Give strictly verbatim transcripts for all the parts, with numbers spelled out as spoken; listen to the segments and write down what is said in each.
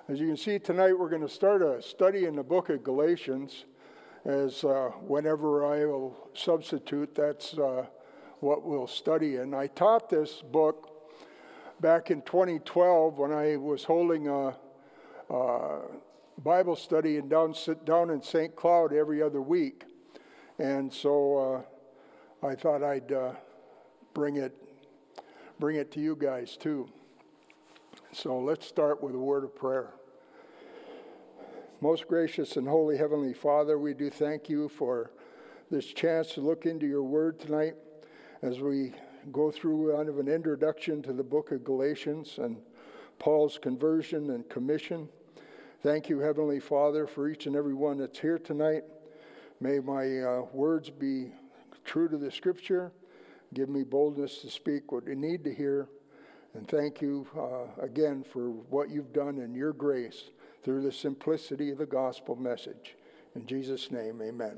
As you can see tonight, we're going to start a study in the book of Galatians. As uh, whenever I will substitute, that's uh, what we'll study. And I taught this book back in twenty twelve when I was holding a, a Bible study in down, down in Saint Cloud every other week. And so uh, I thought I'd uh, bring it, bring it to you guys too. So let's start with a word of prayer. Most gracious and holy Heavenly Father, we do thank you for this chance to look into your word tonight as we go through kind of an introduction to the book of Galatians and Paul's conversion and commission. Thank you, Heavenly Father, for each and every one that's here tonight. May my uh, words be true to the Scripture. Give me boldness to speak what you need to hear. And thank you uh, again for what you've done in your grace through the simplicity of the gospel message. In Jesus' name, amen.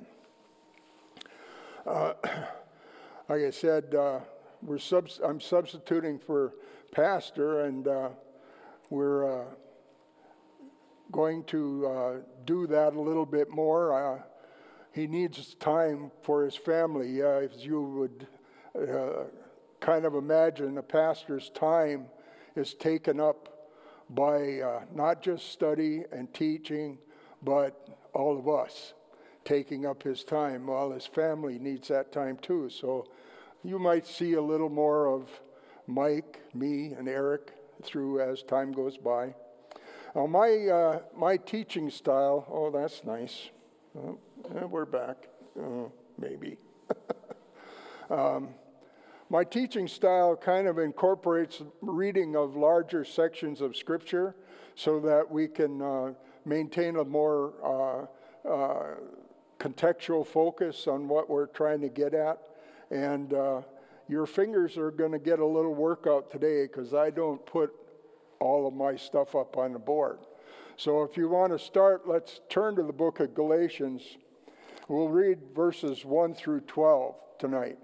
Uh, like I said, uh, we're subs- I'm substituting for pastor, and uh, we're uh, going to uh, do that a little bit more. Uh, he needs time for his family. Uh, as you would uh, kind of imagine, a pastor's time is taken up by uh, not just study and teaching, but all of us taking up his time, while his family needs that time too. So you might see a little more of Mike, me, and Eric through as time goes by. Now my uh, my teaching style, oh, that's nice. Oh, we're back, uh, maybe. um, My teaching style kind of incorporates reading of larger sections of Scripture so that we can uh, maintain a more uh, uh, contextual focus on what we're trying to get at. And uh, your fingers are going to get a little workout today because I don't put all of my stuff up on the board. So if you want to start, let's turn to the book of Galatians. We'll read verses one through twelve tonight.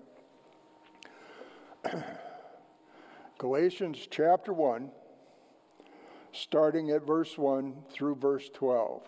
Galatians chapter one, starting at verse one through verse twelve.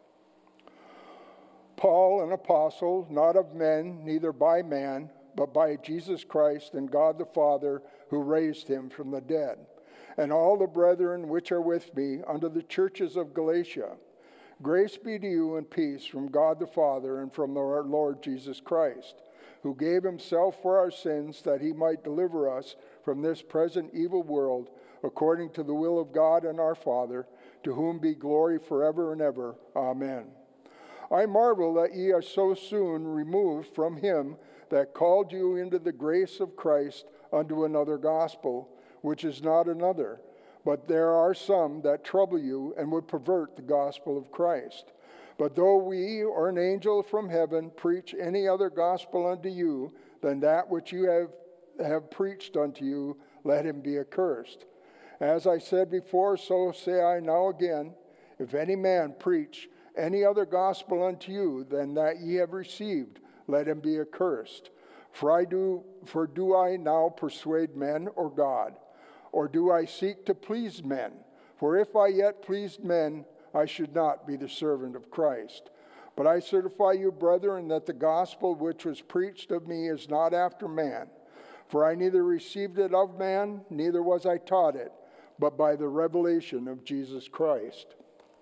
Paul, an apostle, not of men, neither by man, but by Jesus Christ and God the Father, who raised him from the dead, and all the brethren which are with me unto the churches of Galatia. Grace be to you and peace from God the Father and from our Lord Jesus Christ, who gave himself for our sins that he might deliver us from this present evil world, according to the will of God and our Father, to whom be glory forever and ever. Amen. I marvel that ye are so soon removed from him that called you into the grace of Christ unto another gospel, which is not another. But there are some that trouble you and would pervert the gospel of Christ. But though we or an angel from heaven preach any other gospel unto you than that which you have, have preached unto you, let him be accursed. As I said before, so say I now again, if any man preach any other gospel unto you than that ye have received, let him be accursed. For I do, for do I now persuade men or God? Or do I seek to please men? For if I yet pleased men, I should not be the servant of Christ. But I certify you, brethren, that the gospel which was preached of me is not after man. For I neither received it of man, neither was I taught it, but by the revelation of Jesus Christ.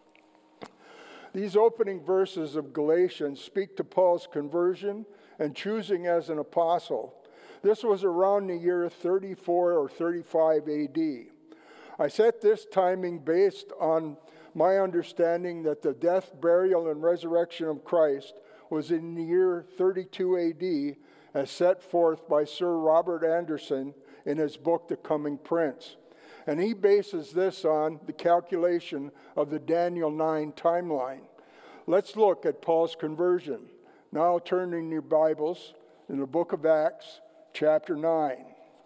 These opening verses of Galatians speak to Paul's conversion and choosing as an apostle. This was around the year thirty-four or thirty-five A D. I set this timing based on my understanding that the death, burial, and resurrection of Christ was in the year thirty-two A D, as set forth by Sir Robert Anderson in his book, The Coming Prince. And he bases this on the calculation of the Daniel nine timeline. Let's look at Paul's conversion. Now turn in your Bibles in the book of Acts, chapter nine.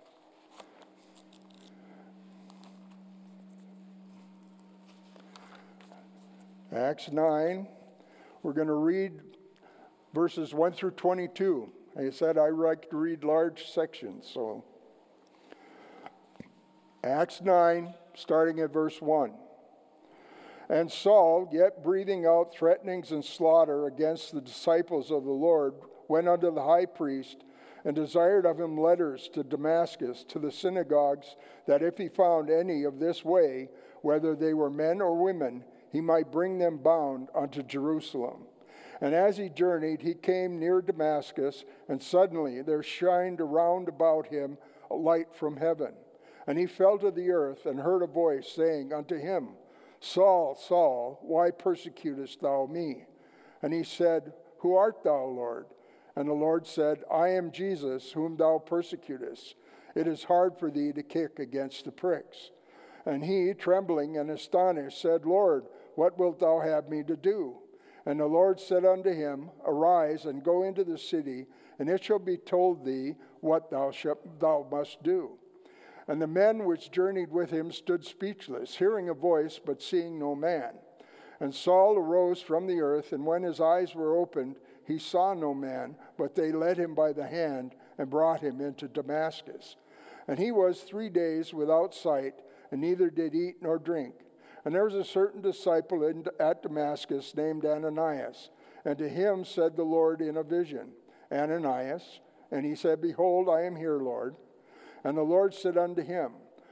Acts nine, we're going to read verses one through twenty-two. Like I said, I like to read large sections, so. Acts nine, starting at verse one. And Saul, yet breathing out threatenings and slaughter against the disciples of the Lord, went unto the high priest and desired of him letters to Damascus, to the synagogues, that if he found any of this way, whether they were men or women, he might bring them bound unto Jerusalem. And as he journeyed, he came near Damascus, and suddenly there shined around about him a light from heaven. And he fell to the earth and heard a voice saying unto him, Saul, Saul, why persecutest thou me? And he said, Who art thou, Lord? And the Lord said, I am Jesus, whom thou persecutest. It is hard for thee to kick against the pricks. And he, trembling and astonished, said, Lord, what wilt thou have me to do? And the Lord said unto him, Arise and go into the city, and it shall be told thee what thou, shalt, thou must do. And the men which journeyed with him stood speechless, hearing a voice, but seeing no man. And Saul arose from the earth, and when his eyes were opened, he saw no man, but they led him by the hand and brought him into Damascus. And he was three days without sight, and neither did eat nor drink. And there was a certain disciple in, at Damascus named Ananias. And to him said the Lord in a vision, Ananias. And he said, Behold, I am here, Lord. And the Lord said unto him,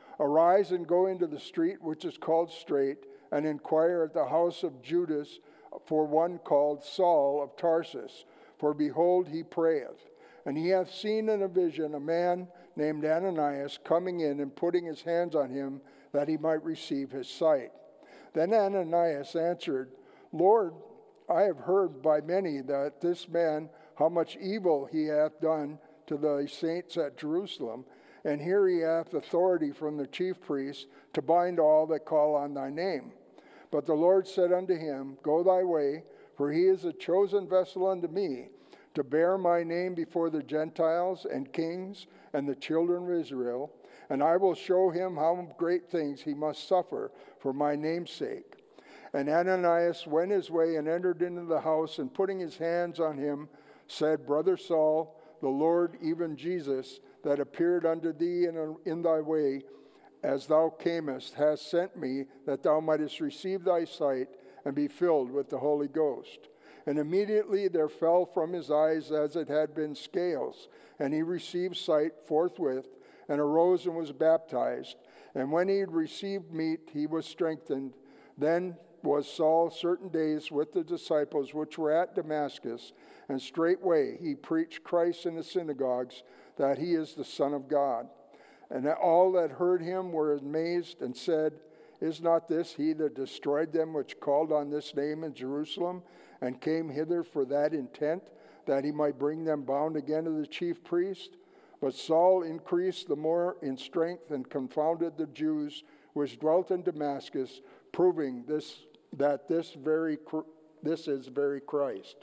Arise and go into the street which is called Straight, and inquire at the house of Judas for one called Saul of Tarsus. For behold, he prayeth. And he hath seen in a vision a man named Ananias coming in and putting his hands on him, that he might receive his sight. Then Ananias answered, Lord, I have heard by many that this man, how much evil he hath done to the saints at Jerusalem, and here he hath authority from the chief priests to bind all that call on thy name. But the Lord said unto him, Go thy way, for he is a chosen vessel unto me, to bear my name before the Gentiles and kings and the children of Israel, and I will show him how great things he must suffer for my name's sake. And Ananias went his way and entered into the house, and putting his hands on him, said, Brother Saul, the Lord, even Jesus, that appeared unto thee in, in thy way, as thou camest, has sent me, that thou mightest receive thy sight and be filled with the Holy Ghost. And immediately there fell from his eyes as it had been scales, and he received sight forthwith, and arose and was baptized. And when he had received meat, he was strengthened. Then was Saul certain days with the disciples which were at Damascus, and straightway he preached Christ in the synagogues, that he is the Son of God. And all that heard him were amazed, and said, Is not this he that destroyed them which called on this name in Jerusalem, and came hither for that intent, that he might bring them bound again to the chief priest? But Saul increased the more in strength, and confounded the Jews which dwelt in Damascus, proving this that this very this is very Christ.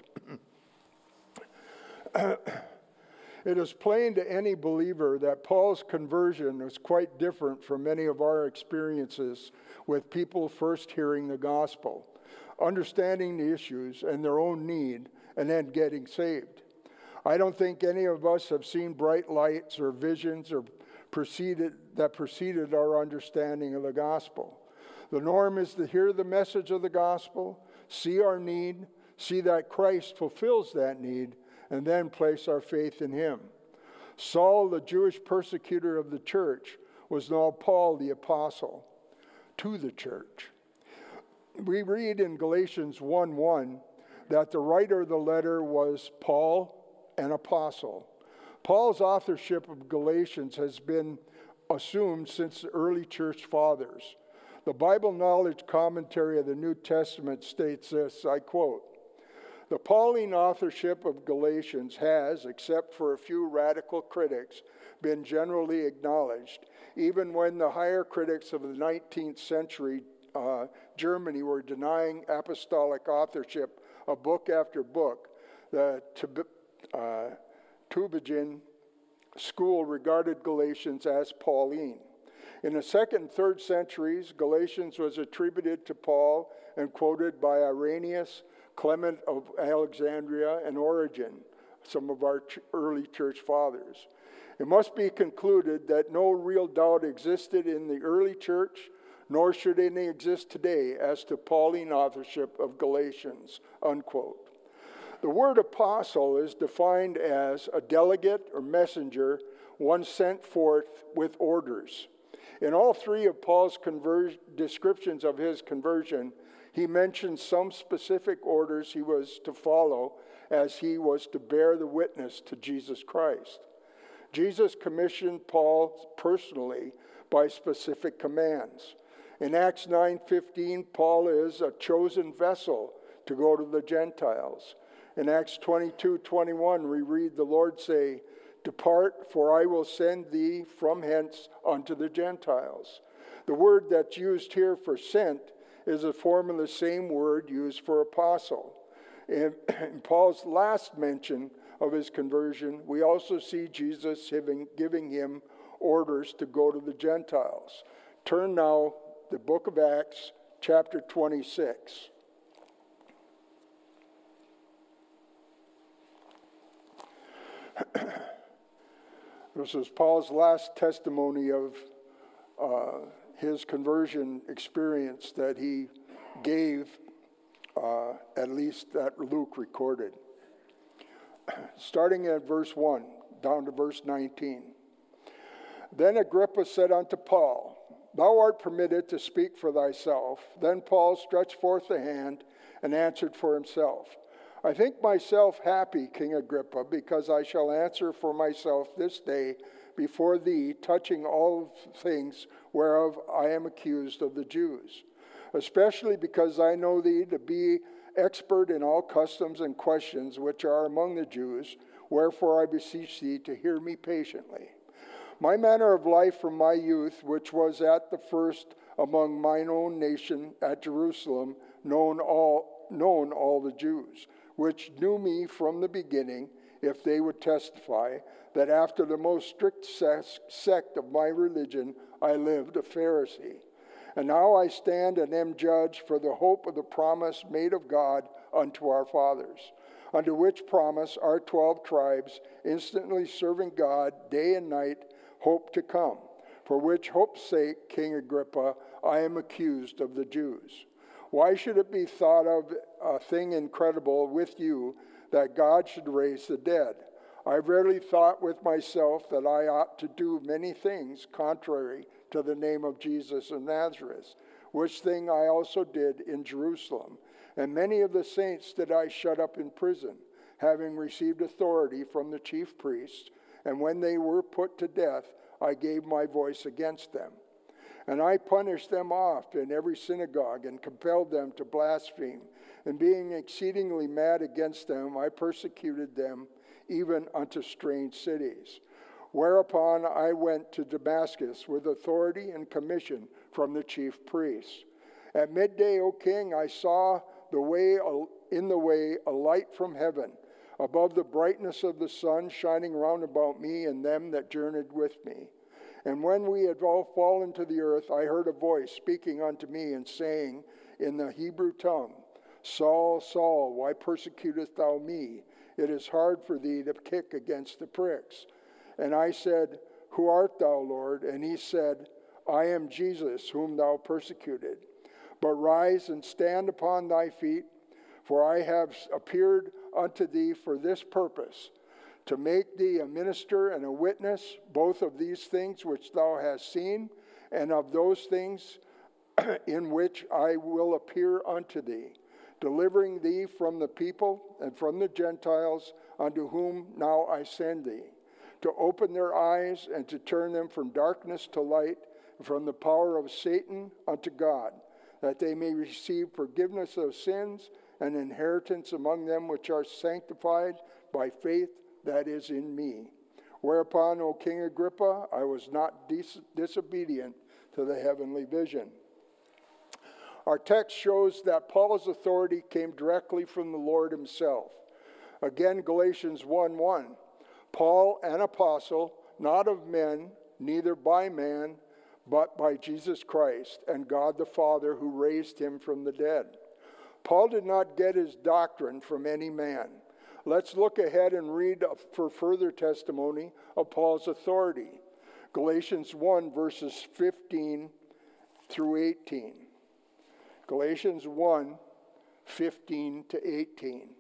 It is plain to any believer that Paul's conversion was quite different from many of our experiences with people first hearing the gospel, understanding the issues and their own need, and then getting saved. I don't think any of us have seen bright lights or visions or preceded, that preceded our understanding of the gospel. The norm is to hear the message of the gospel, see our need, see that Christ fulfills that need, and then place our faith in him. Saul, the Jewish persecutor of the church, was now Paul the apostle to the church. We read in Galatians one one that the writer of the letter was Paul, an apostle. Paul's authorship of Galatians has been assumed since the early church fathers. The Bible Knowledge Commentary of the New Testament states this, I quote, The Pauline authorship of Galatians has, except for a few radical critics, been generally acknowledged, even when the higher critics of the nineteenth century uh, Germany were denying apostolic authorship of book after book. The uh, Tübingen school regarded Galatians as Pauline. In the second and third centuries, Galatians was attributed to Paul and quoted by Irenaeus, Clement of Alexandria, and Origen, some of our ch- early church fathers. It must be concluded that no real doubt existed in the early church, nor should any exist today as to Pauline authorship of Galatians, unquote. The word apostle is defined as a delegate or messenger, one sent forth with orders. In all three of Paul's conver- descriptions of his conversion, he mentions some specific orders he was to follow as he was to bear the witness to Jesus Christ. Jesus commissioned Paul personally by specific commands. In Acts nine fifteen, Paul is a chosen vessel to go to the Gentiles. In Acts twenty-two twenty-one, we read the Lord say, "Depart, for I will send thee from hence unto the Gentiles." The word that's used here for sent is a form of the same word used for apostle. In, in Paul's last mention of his conversion, we also see Jesus giving, giving him orders to go to the Gentiles. Turn now to the book of Acts, chapter twenty-six. This is Paul's last testimony of uh, his conversion experience that he gave, uh, at least that Luke recorded. Starting at verse one, down to verse nineteen. Then Agrippa said unto Paul, "Thou art permitted to speak for thyself." Then Paul stretched forth a hand and answered for himself. "I think myself happy, King Agrippa, because I shall answer for myself this day before thee, touching all things whereof I am accused of the Jews, especially because I know thee to be expert in all customs and questions which are among the Jews, wherefore I beseech thee to hear me patiently. My manner of life from my youth, which was at the first among mine own nation at Jerusalem, known all, known all the Jews, which knew me from the beginning, if they would testify, that after the most strict sect of my religion I lived a Pharisee. And now I stand and am judged for the hope of the promise made of God unto our fathers, unto which promise our twelve tribes, instantly serving God day and night, hope to come, for which hope's sake, King Agrippa, I am accused of the Jews. Why should it be thought of a thing incredible with you that God should raise the dead? I rarely thought with myself that I ought to do many things contrary to the name of Jesus of Nazareth, which thing I also did in Jerusalem. And many of the saints did I shut up in prison, having received authority from the chief priests. And when they were put to death, I gave my voice against them. And I punished them oft in every synagogue and compelled them to blaspheme. And being exceedingly mad against them, I persecuted them even unto strange cities. Whereupon I went to Damascus with authority and commission from the chief priests. At midday, O king, I saw the way in the way a light from heaven, above the brightness of the sun, shining round about me and them that journeyed with me. And when we had all fallen to the earth, I heard a voice speaking unto me and saying in the Hebrew tongue, Saul, Saul, why persecutest thou me? It is hard for thee to kick against the pricks. And I said, Who art thou, Lord? And he said, I am Jesus, whom thou persecuted. But rise and stand upon thy feet, for I have appeared unto thee for this purpose, to make thee a minister and a witness, both of these things which thou hast seen, and of those things in which I will appear unto thee, delivering thee from the people and from the Gentiles, unto whom now I send thee, to open their eyes and to turn them from darkness to light, and from the power of Satan unto God, that they may receive forgiveness of sins and inheritance among them which are sanctified by faith that is in me. Whereupon, O King Agrippa, I was not dis- disobedient to the heavenly vision. Our text shows that Paul's authority came directly from the Lord himself. Again, Galatians one one, Paul, an apostle, not of men, neither by man, but by Jesus Christ and God the Father who raised him from the dead. Paul did not get his doctrine from any man. Let's look ahead and read for further testimony of Paul's authority. Galatians one, verses fifteen through eighteen. Galatians one, fifteen to eighteen.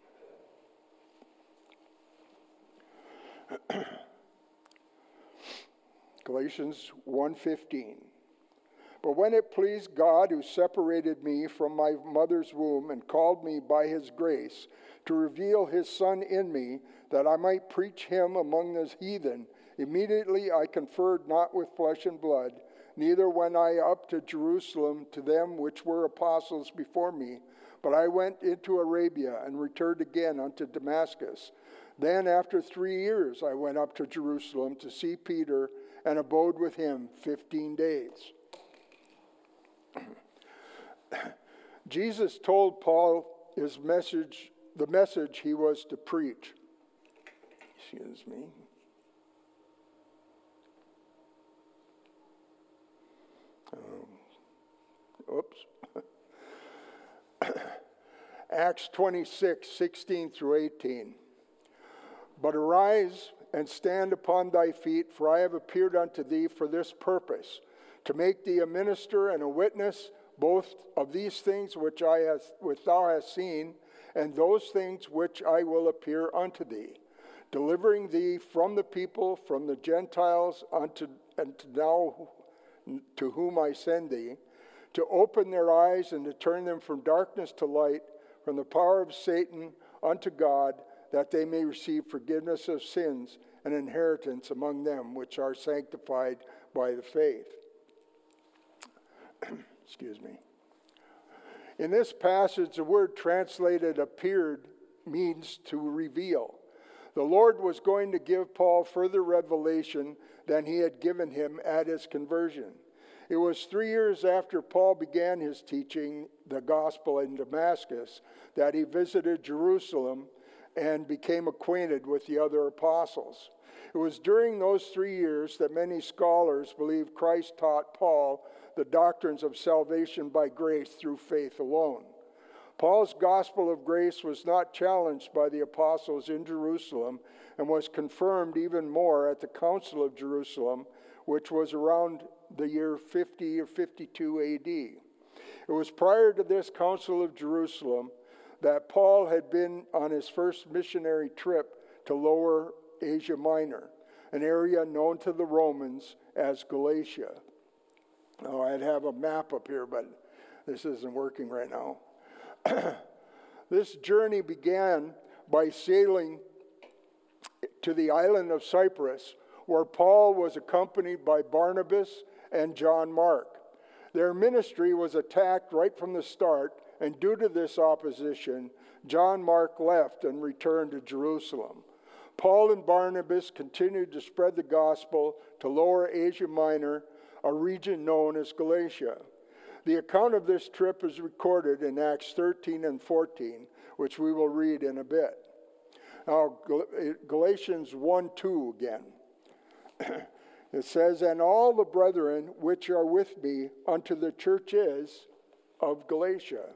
Galatians one fifteen. But when it pleased God, who separated me from my mother's womb and called me by his grace to reveal his Son in me, that I might preach him among the heathen, immediately I conferred not with flesh and blood, neither went I up to Jerusalem to them which were apostles before me, but I went into Arabia and returned again unto Damascus. Then after three years I went up to Jerusalem to see Peter and abode with him fifteen days. Jesus told Paul his message, the message he was to preach. Excuse me. Um, oops. Acts twenty-six, sixteen through eighteen. But arise and stand upon thy feet, for I have appeared unto thee for this purpose, to make thee a minister and a witness both of these things which I has, which thou hast seen, and those things which I will appear unto thee, delivering thee from the people, from the Gentiles, unto and to thou to whom I send thee, to open their eyes and to turn them from darkness to light, from the power of Satan unto God, that they may receive forgiveness of sins and inheritance among them which are sanctified by the faith. Excuse me. In this passage, the word translated appeared means to reveal. The Lord was going to give Paul further revelation than he had given him at his conversion. It was three years after Paul began his teaching the gospel in Damascus that he visited Jerusalem and became acquainted with the other apostles. It was during those three years that many scholars believe Christ taught Paul the doctrines of salvation by grace through faith alone. Paul's gospel of grace was not challenged by the apostles in Jerusalem and was confirmed even more at the Council of Jerusalem, which was around the year fifty or fifty-two A D. It was prior to this Council of Jerusalem that Paul had been on his first missionary trip to Lower Asia Minor, an area known to the Romans as Galatia. Oh, I'd have a map up here, but this isn't working right now. This journey began by sailing to the island of Cyprus, where Paul was accompanied by Barnabas and John Mark. Their ministry was attacked right from the start, and due to this opposition, John Mark left and returned to Jerusalem. Paul and Barnabas continued to spread the gospel to Lower Asia Minor, a region known as Galatia. The account of this trip is recorded in Acts thirteen and fourteen, which we will read in a bit. Now, Galatians one two again. It says, "And all the brethren which are with me unto the churches of Galatia."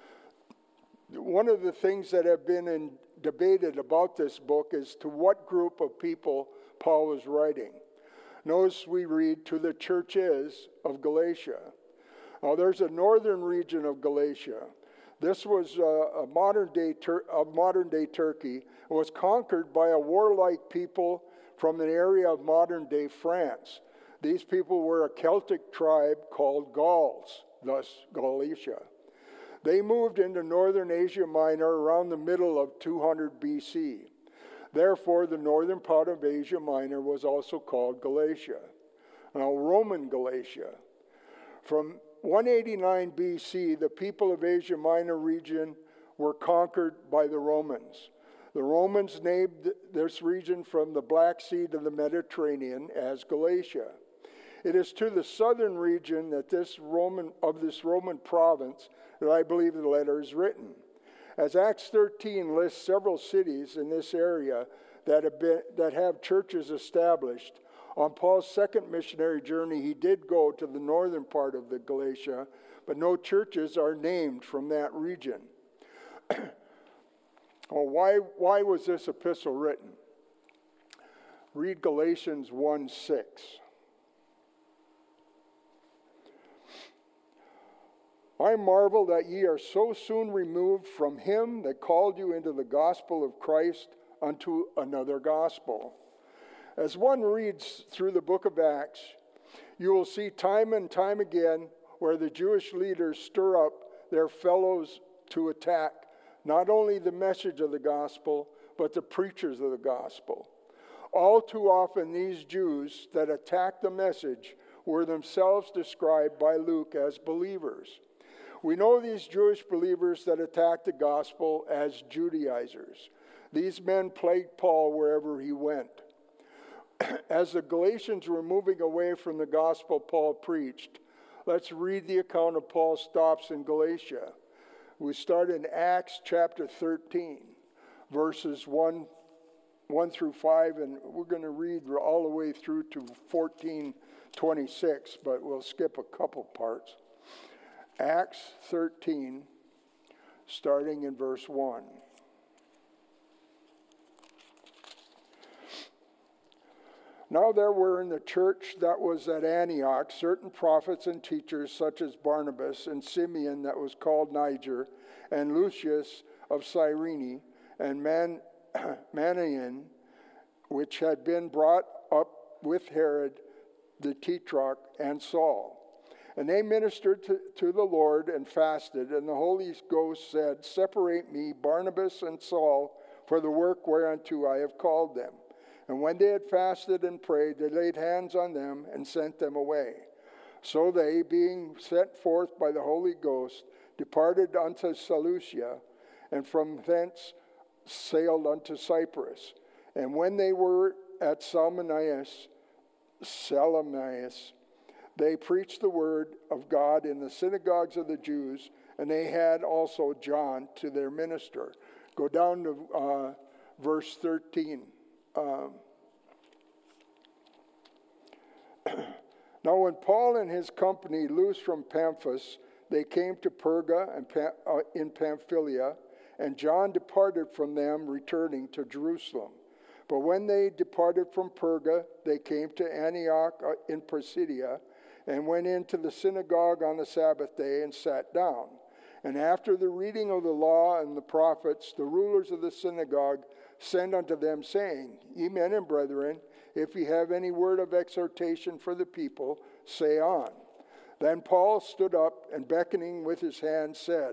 One of the things that have been in, debated about this book is to what group of people Paul was writing. Notice we read, "to the churches of Galatia." Now, there's a northern region of Galatia. This was a, a modern-day Tur- of modern-day Turkey. It was conquered by a warlike people from an area of modern-day France. These people were a Celtic tribe called Gauls, thus Galatia. They moved into northern Asia Minor around the middle of two hundred B C. Therefore, the northern part of Asia Minor was also called Galatia. Now, Roman Galatia. From one eighty-nine B C, the people of Asia Minor region were conquered by the Romans. The Romans named this region from the Black Sea to the Mediterranean as Galatia. It is to the southern region that this Roman of this Roman province that I believe the letter is written. As Acts thirteen lists several cities in this area that have been, that have churches established, on Paul's second missionary journey, he did go to the northern part of the Galatia, but no churches are named from that region. Well, why, why was this epistle written? Read Galatians one six. I marvel that ye are so soon removed from him that called you into the gospel of Christ unto another gospel. As one reads through the book of Acts, you will see time and time again where the Jewish leaders stir up their fellows to attack not only the message of the gospel, but the preachers of the gospel. All too often, these Jews that attacked the message were themselves described by Luke as believers. We know these Jewish believers that attacked the gospel as Judaizers. These men plagued Paul wherever he went. As the Galatians were moving away from the gospel Paul preached, let's read the account of Paul's stops in Galatia. We start in Acts chapter thirteen, verses one, one through five, and we're going to read all the way through to fourteen twenty-six, but we'll skip a couple parts. Acts thirteen, starting in verse one. Now there were in the church that was at Antioch certain prophets and teachers, such as Barnabas and Simeon that was called Niger, and Lucius of Cyrene, and Man, Manaen, which had been brought up with Herod the Tetrarch and Saul. And they ministered to, to the Lord and fasted, and the Holy Ghost said, Separate me, Barnabas and Saul, for the work whereunto I have called them. And when they had fasted and prayed, they laid hands on them and sent them away. So they, being sent forth by the Holy Ghost, departed unto Seleucia, and from thence sailed unto Cyprus. And when they were at Salmonius, Salamias, they preached the word of God in the synagogues of the Jews, and they had also John to their minister. Go down to uh, verse thirteen. Um, now when Paul and his company loosed from Pamphus, they came to Perga and Pam, uh, in Pamphylia, and John departed from them, returning to Jerusalem. But when they departed from Perga, they came to Antioch uh, in Pisidia, and went into the synagogue on the Sabbath day and sat down. And after the reading of the law and the prophets, the rulers of the synagogue sent unto them, saying, Ye men and brethren, if ye have any word of exhortation for the people, say on. Then Paul stood up, and beckoning with his hand said,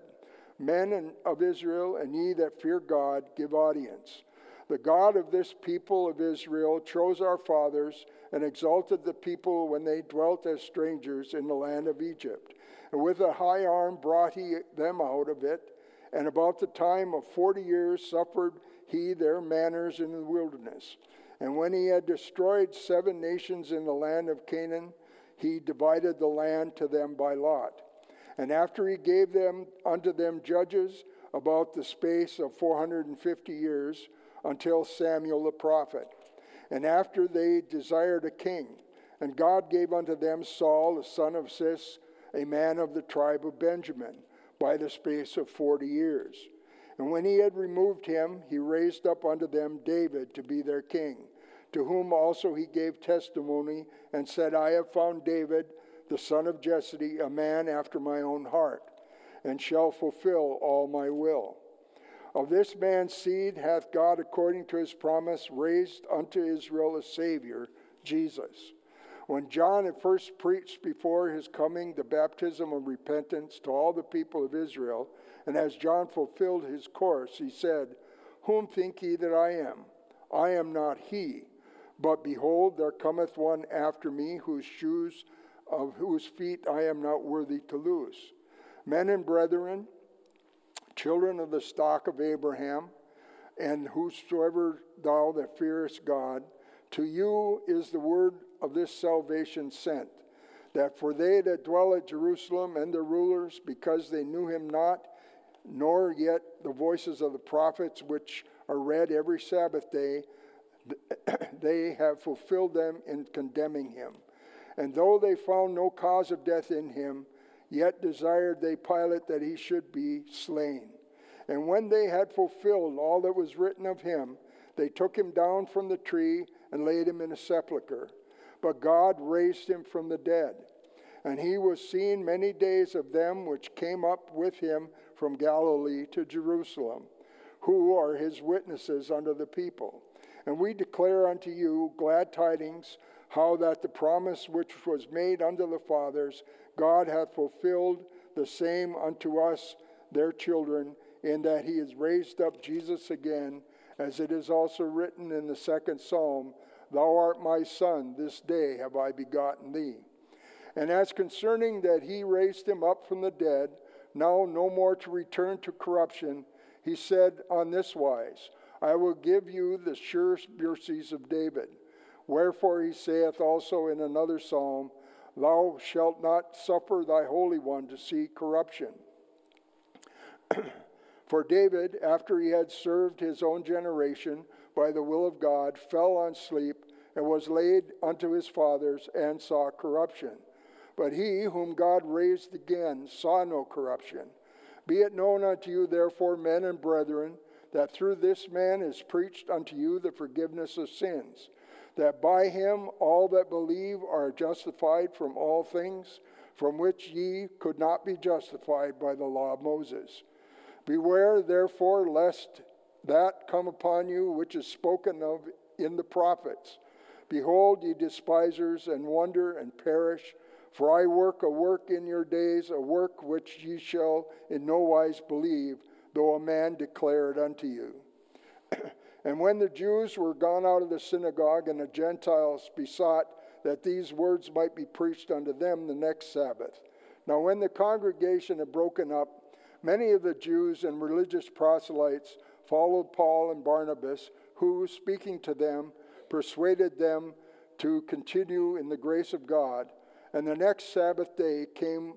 Men of Israel, and ye that fear God, give audience. The God of this people of Israel chose our fathers and exalted the people when they dwelt as strangers in the land of Egypt. And with a high arm brought he them out of it, and about the time of forty years suffered he their manners in the wilderness. And when he had destroyed seven nations in the land of Canaan, he divided the land to them by lot. And after he gave them unto them judges about the space of four hundred and fifty years, until Samuel the prophet. And after they desired a king, and God gave unto them Saul the son of Cis, a man of the tribe of Benjamin, by the space of forty years. And when he had removed him, he raised up unto them David to be their king, to whom also he gave testimony, and said, I have found David, the son of Jesse, a man after my own heart, and shall fulfill all my will. Of this man's seed hath God, according to his promise, raised unto Israel a Savior, Jesus. When John had first preached before his coming the baptism of repentance to all the people of Israel, and as John fulfilled his course, he said, Whom think ye that I am? I am not he. But behold, there cometh one after me, whose shoes, of whose feet I am not worthy to loose. Men and brethren, children of the stock of Abraham, and whosoever thou that fearest God, to you is the word of this salvation sent, that for they that dwell at Jerusalem and the rulers, because they knew him not, nor yet the voices of the prophets which are read every Sabbath day, they have fulfilled them in condemning him. And though they found no cause of death in him, yet desired they Pilate that he should be slain. And when they had fulfilled all that was written of him, they took him down from the tree and laid him in a sepulchre. But God raised him from the dead. And he was seen many days of them which came up with him from Galilee to Jerusalem, who are his witnesses unto the people. And we declare unto you glad tidings, how that the promise which was made unto the fathers, God hath fulfilled the same unto us, their children, in that he has raised up Jesus again, as it is also written in the second psalm, Thou art my son, this day have I begotten thee. And as concerning that he raised him up from the dead, now no more to return to corruption, he said on this wise, I will give you the sure mercies of David. Wherefore he saith also in another psalm, Thou shalt not suffer thy Holy One to see corruption. For David, after he had served his own generation by the will of God, fell on sleep, and was laid unto his fathers, and saw corruption. But he, whom God raised again, saw no corruption. Be it known unto you, therefore, men and brethren, that through this man is preached unto you the forgiveness of sins, that by him all that believe are justified from all things, from which ye could not be justified by the law of Moses. Beware, therefore, lest that come upon you which is spoken of in the prophets. Behold, ye despisers, and wonder and perish, for I work a work in your days, a work which ye shall in no wise believe, though a man declare it unto you. And when the Jews were gone out of the synagogue, and the Gentiles besought that these words might be preached unto them the next Sabbath. Now when the congregation had broken up, many of the Jews and religious proselytes followed Paul and Barnabas, who, speaking to them, persuaded them to continue in the grace of God. And the next Sabbath day came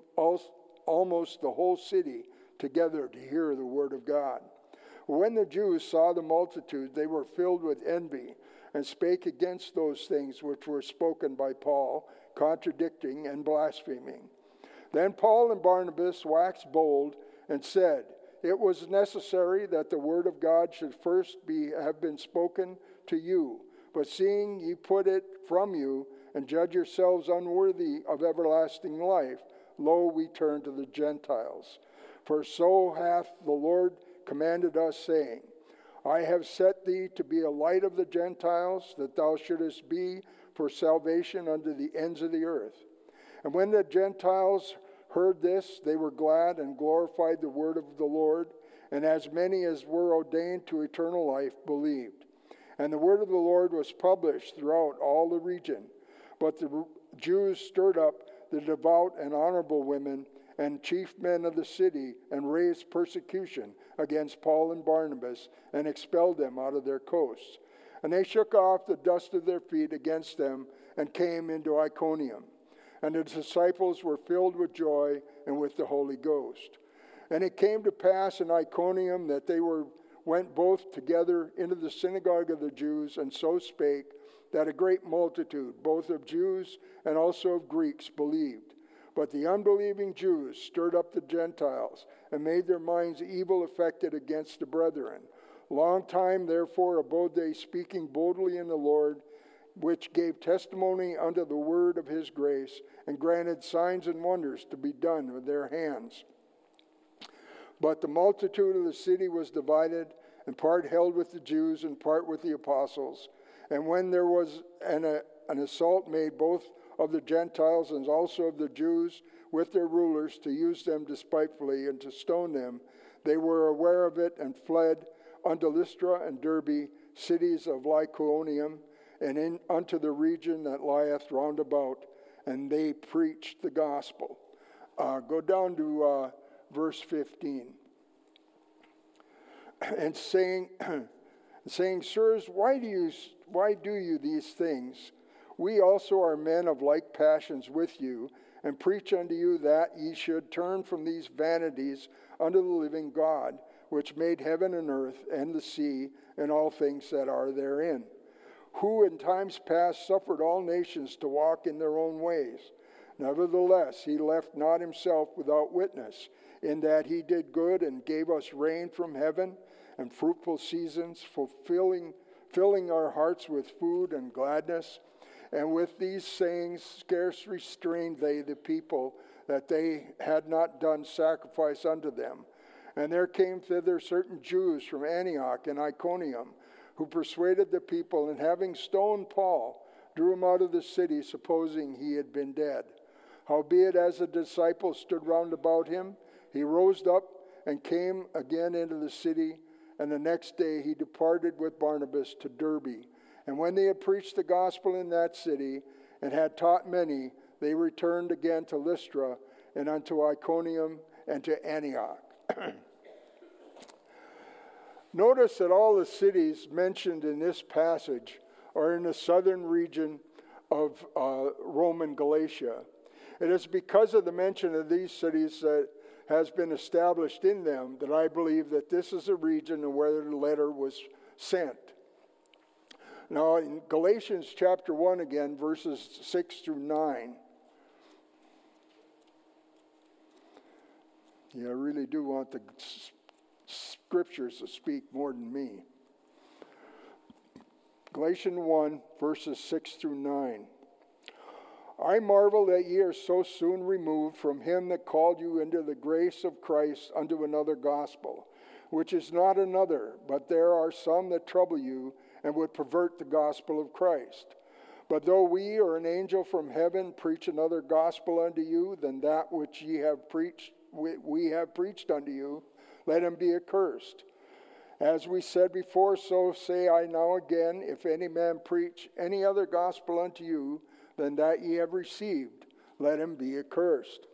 almost the whole city together to hear the word of God. When the Jews saw the multitude, they were filled with envy, and spake against those things which were spoken by Paul, contradicting and blaspheming. Then Paul and Barnabas waxed bold, and said, It was necessary that the word of God should first be have been spoken to you. But seeing ye put it from you, and judge yourselves unworthy of everlasting life, lo, we turn to the Gentiles. For so hath the Lord commanded us, saying, I have set thee to be a light of the Gentiles, that thou shouldest be for salvation unto the ends of the earth. And when the Gentiles heard this, they were glad and glorified the word of the Lord, and as many as were ordained to eternal life believed. And the word of the Lord was published throughout all the region. But the Jews stirred up the devout and honorable women and chief men of the city, and raised persecution against Paul and Barnabas, and expelled them out of their coasts. And they shook off the dust of their feet against them, and came into Iconium. And the disciples were filled with joy and with the Holy Ghost. And it came to pass in Iconium that they were went both together into the synagogue of the Jews, and so spake, that a great multitude, both of Jews and also of Greeks, believed. But the unbelieving Jews stirred up the Gentiles, and made their minds evil affected against the brethren. Long time therefore abode they, speaking boldly in the Lord, which gave testimony unto the word of his grace, and granted signs and wonders to be done with their hands. But the multitude of the city was divided, and part held with the Jews, and part with the apostles. And when there was an, uh, an assault made both of the Gentiles and also of the Jews with their rulers, to use them despitefully and to stone them, they were aware of it, and fled unto Lystra and Derbe, cities of Lycaonium, and in unto the region that lieth round about, and they preached the gospel. Uh, go down to uh, verse fifteen. And saying, saying, Sirs, why do you why do you these things? We also are men of like passions with you, and preach unto you that ye should turn from these vanities unto the living God, which made heaven and earth and the sea and all things that are therein, who in times past suffered all nations to walk in their own ways. Nevertheless, he left not himself without witness, in that he did good and gave us rain from heaven and fruitful seasons, fulfilling filling our hearts with food and gladness. And with these sayings scarce restrained they the people, that they had not done sacrifice unto them. And there came thither certain Jews from Antioch and Iconium, who persuaded the people, and having stoned Paul, drew him out of the city, supposing he had been dead. Howbeit, as the disciples stood round about him, he rose up and came again into the city, and the next day he departed with Barnabas to Derbe. And when they had preached the gospel in that city, and had taught many, they returned again to Lystra, and unto Iconium, and to Antioch. Notice that all the cities mentioned in this passage are in the southern region of uh, Roman Galatia. It is because of the mention of these cities that has been established in them that I believe that this is a region where the letter was sent. Now, in Galatians chapter one again, verses six through nine. Yeah, I really do want the scriptures to speak more than me. Galatians one, verses six through nine. I marvel that ye are so soon removed from him that called you into the grace of Christ unto another gospel, which is not another, but there are some that trouble you, and would pervert the gospel of Christ. But though we or an angel from heaven preach another gospel unto you than that which ye have preached, we, we have preached unto you, let him be accursed. As we said before, so say I now again, if any man preach any other gospel unto you than that ye have received, let him be accursed.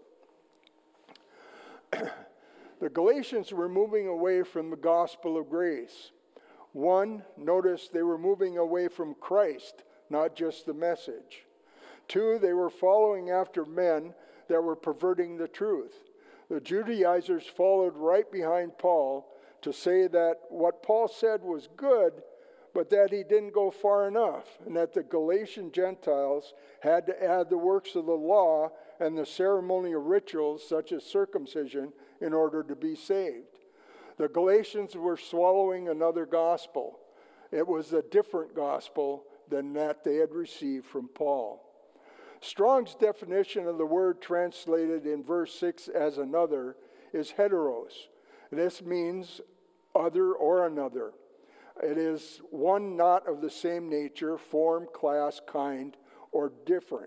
The Galatians were moving away from the gospel of grace. One, notice they were moving away from Christ, not just the message. Two, they were following after men that were perverting the truth. The Judaizers followed right behind Paul to say that what Paul said was good, but that he didn't go far enough, and that the Galatian Gentiles had to add the works of the law and the ceremonial rituals such as circumcision in order to be saved. The Galatians were swallowing another gospel. It was a different gospel than that they had received from Paul. Strong's definition of the word translated in verse six as another is heteros. This means other or another. It is one not of the same nature, form, class, kind, or different.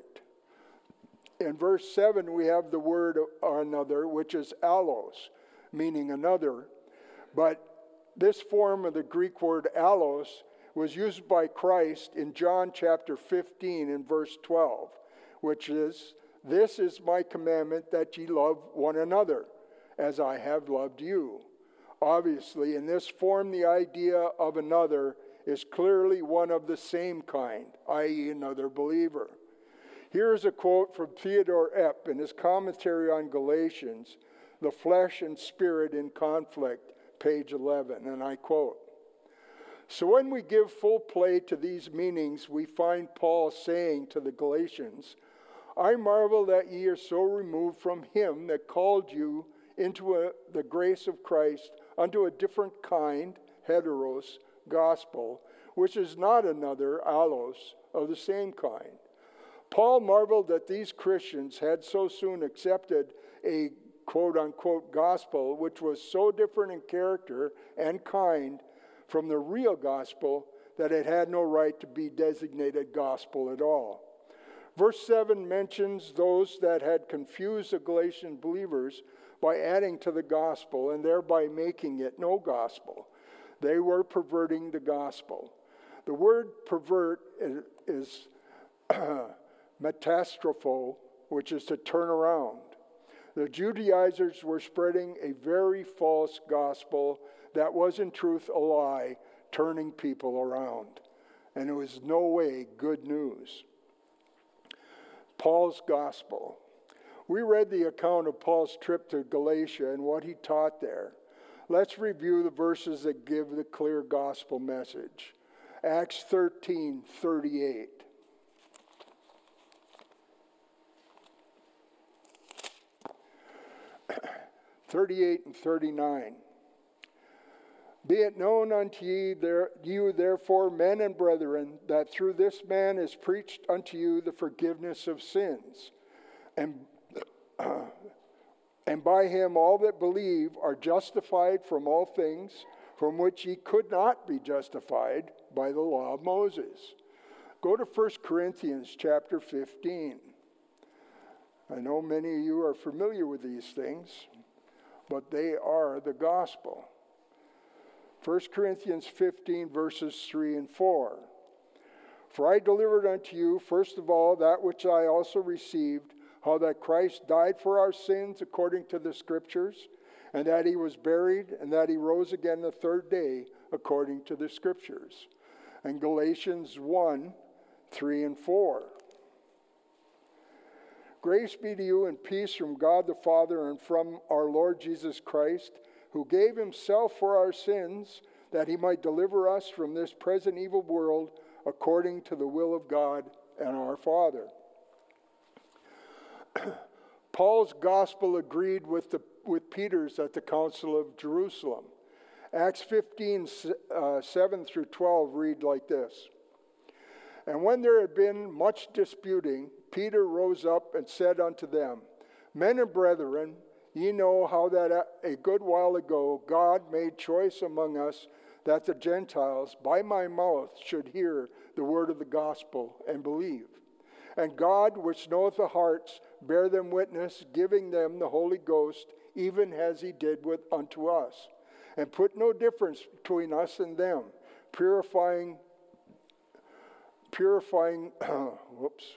In verse seven, we have the word another, which is allos, meaning another. But this form of the Greek word allos was used by Christ in John chapter fifteen and verse twelve, which is, this is my commandment that ye love one another, as I have loved you. Obviously, in this form, the idea of another is clearly one of the same kind, that is another believer. Here is a quote from Theodore Epp in his commentary on Galatians, The Flesh and Spirit in Conflict, page eleven, and I quote, "So when we give full play to these meanings, we find Paul saying to the Galatians, I marvel that ye are so removed from him that called you into a, the grace of Christ unto a different kind, heteros, gospel, which is not another, allos, of the same kind. Paul marveled that these Christians had so soon accepted a quote-unquote gospel which was so different in character and kind from the real gospel that it had no right to be designated gospel at all. Verse seven mentions those that had confused the Galatian believers by adding to the gospel and thereby making it no gospel. They were perverting the gospel. The word pervert is metastropho, which is to turn around. The Judaizers were spreading a very false gospel that was in truth a lie, turning people around. And it was no way good news. Paul's gospel. We read the account of Paul's trip to Galatia and what he taught there. Let's review the verses that give the clear gospel message. Acts thirteen thirty-eight. thirty-eight and thirty-nine. Be it known unto ye, there, you therefore, men and brethren, that through this man is preached unto you the forgiveness of sins. And, uh, and by him all that believe are justified from all things from which ye could not be justified by the law of Moses. Go to First Corinthians chapter fifteen. I know many of you are familiar with these things, but they are the gospel. First Corinthians fifteen, verses three and four. For I delivered unto you, first of all, that which I also received, how that Christ died for our sins according to the Scriptures, and that he was buried, and that he rose again the third day according to the Scriptures. And Galatians one, three and four. Grace be to you and peace from God the Father and from our Lord Jesus Christ, who gave himself for our sins, that he might deliver us from this present evil world, according to the will of God and our Father. Paul's gospel agreed with, the, with Peter's at the Council of Jerusalem. Acts fifteen, uh, seven through twelve read like this. And when there had been much disputing, Peter rose up and said unto them, Men and brethren, ye know how that a good while ago God made choice among us that the Gentiles by my mouth should hear the word of the gospel and believe. And God, which knoweth the hearts, bear them witness, giving them the Holy Ghost, even as he did with unto us. And put no difference between us and them, purifying, purifying, whoops,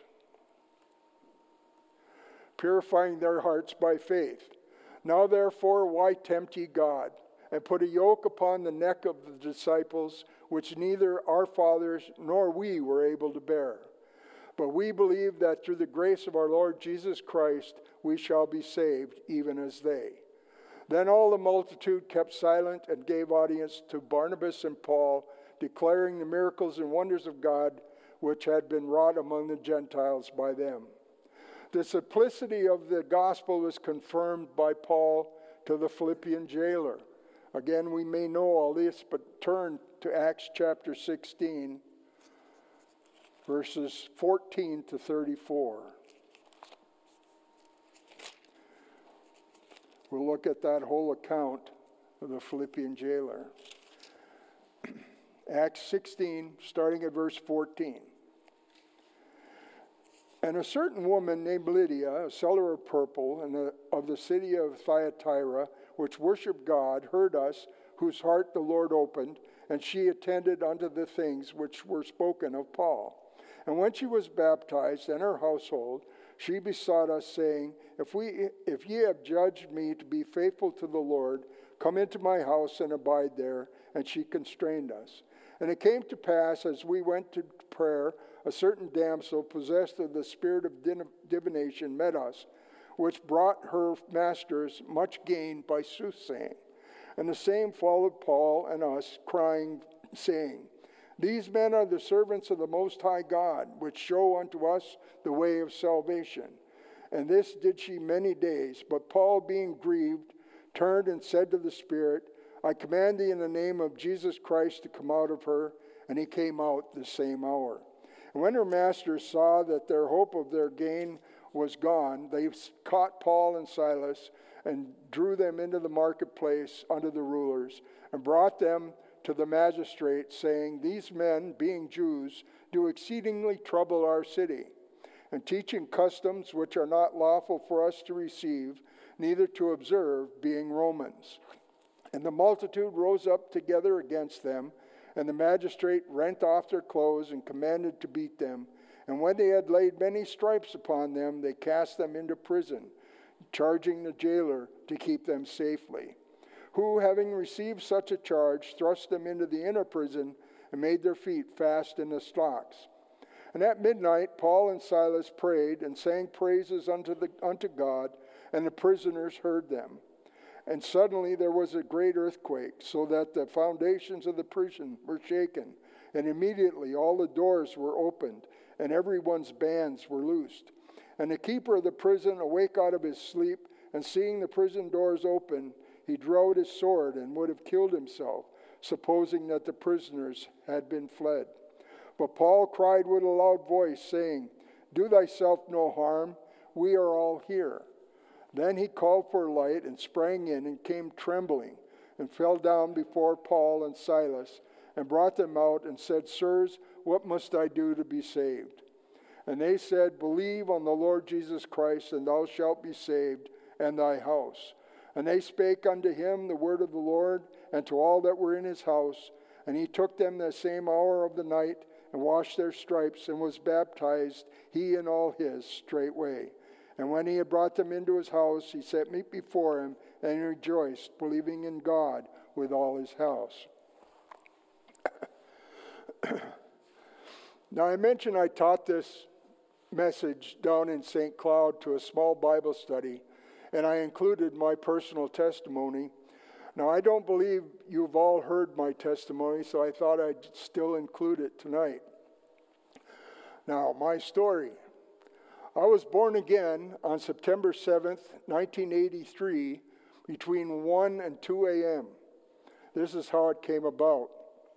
purifying their hearts by faith. Now therefore, why tempt ye God, and put a yoke upon the neck of the disciples, which neither our fathers nor we were able to bear? But we believe that through the grace of our Lord Jesus Christ, we shall be saved, even as they. Then all the multitude kept silent and gave audience to Barnabas and Paul, declaring the miracles and wonders of God, which had been wrought among the Gentiles by them. The simplicity of the gospel was confirmed by Paul to the Philippian jailer. Again, we may know all this, but turn to Acts chapter sixteen, verses fourteen to thirty-four. We'll look at that whole account of the Philippian jailer. Acts sixteen, starting at verse fourteen. And a certain woman named Lydia, a seller of purple in the, of the city of Thyatira, which worshipped God, heard us, whose heart the Lord opened, and she attended unto the things which were spoken of Paul. And when she was baptized and her household, she besought us, saying, If we, if ye have judged me to be faithful to the Lord, come into my house and abide there. And she constrained us. And it came to pass, as we went to prayer, a certain damsel possessed of the spirit of divination met us, which brought her masters much gain by soothsaying. And the same followed Paul and us, crying, saying, These men are the servants of the Most High God, which show unto us the way of salvation. And this did she many days. But Paul, being grieved, turned and said to the Spirit, I command thee in the name of Jesus Christ to come out of her. And he came out the same hour. And when her masters saw that their hope of their gain was gone, they caught Paul and Silas and drew them into the marketplace unto the rulers, and brought them to the magistrate, saying, These men, being Jews, do exceedingly trouble our city, and teaching customs which are not lawful for us to receive, neither to observe, being Romans. And the multitude rose up together against them, and the magistrate rent off their clothes and commanded to beat them. And when they had laid many stripes upon them, they cast them into prison, charging the jailer to keep them safely, who, having received such a charge, thrust them into the inner prison and made their feet fast in the stocks. And at midnight Paul and Silas prayed and sang praises unto, the, unto God, and the prisoners heard them. And suddenly there was a great earthquake, so that the foundations of the prison were shaken, and immediately all the doors were opened, and everyone's bands were loosed. And the keeper of the prison, awake out of his sleep, and seeing the prison doors open, he drew out his sword and would have killed himself, supposing that the prisoners had been fled. But Paul cried with a loud voice, saying, "Do thyself no harm, we are all here." Then he called for a light and sprang in and came trembling and fell down before Paul and Silas and brought them out and said, "Sirs, what must I do to be saved?" And they said, "Believe on the Lord Jesus Christ, and thou shalt be saved, and thy house." And they spake unto him the word of the Lord, and to all that were in his house. And he took them the same hour of the night, and washed their stripes, and was baptized, he and all his, straightway. And when he had brought them into his house, he set meat before him, and he rejoiced, believing in God with all his house. Now, I mentioned I taught this message down in Saint Cloud to a small Bible study, and I included my personal testimony. Now, I don't believe you've all heard my testimony, so I thought I'd still include it tonight. Now, my story. I was born again on September seventh, nineteen eighty-three, between one and two a.m. This is how it came about.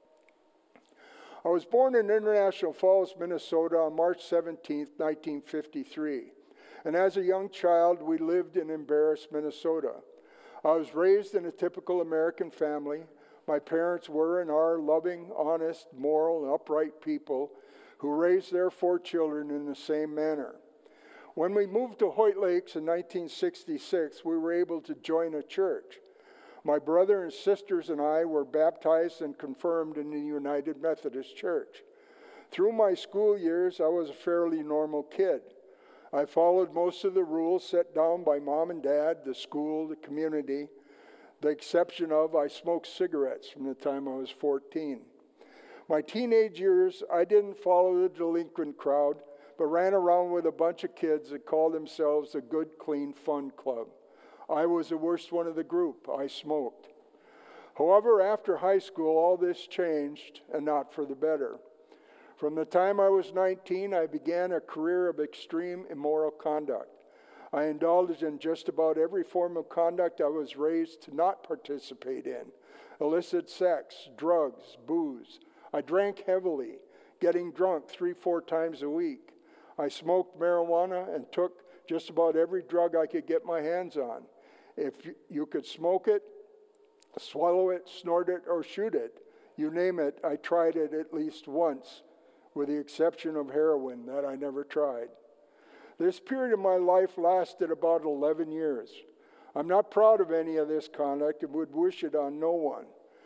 I was born in International Falls, Minnesota on March seventeenth, nineteen fifty-three. And as a young child, we lived in Embarrass, Minnesota. I was raised in a typical American family. My parents were and are loving, honest, moral, and upright people who raised their four children in the same manner. When we moved to Hoyt Lakes in nineteen sixty-six, we were able to join a church. My brother and sisters and I were baptized and confirmed in the United Methodist Church. Through my school years, I was a fairly normal kid. I followed most of the rules set down by mom and dad, the school, the community, the exception of I smoked cigarettes from the time I was fourteen. My teenage years, I didn't follow the delinquent crowd, but ran around with a bunch of kids that called themselves the Good, Clean, Fun Club. I was the worst one of the group. I smoked. However, after high school, all this changed, and not for the better. From the time I was nineteen, I began a career of extreme immoral conduct. I indulged in just about every form of conduct I was raised to not participate in. Illicit sex, drugs, booze. I drank heavily, getting drunk three, four times a week. I smoked marijuana and took just about every drug I could get my hands on. If you could smoke it, swallow it, snort it, or shoot it, you name it, I tried it at least once, with the exception of heroin that I never tried. This period of my life lasted about eleven years. I'm not proud of any of this conduct and would wish it on no one.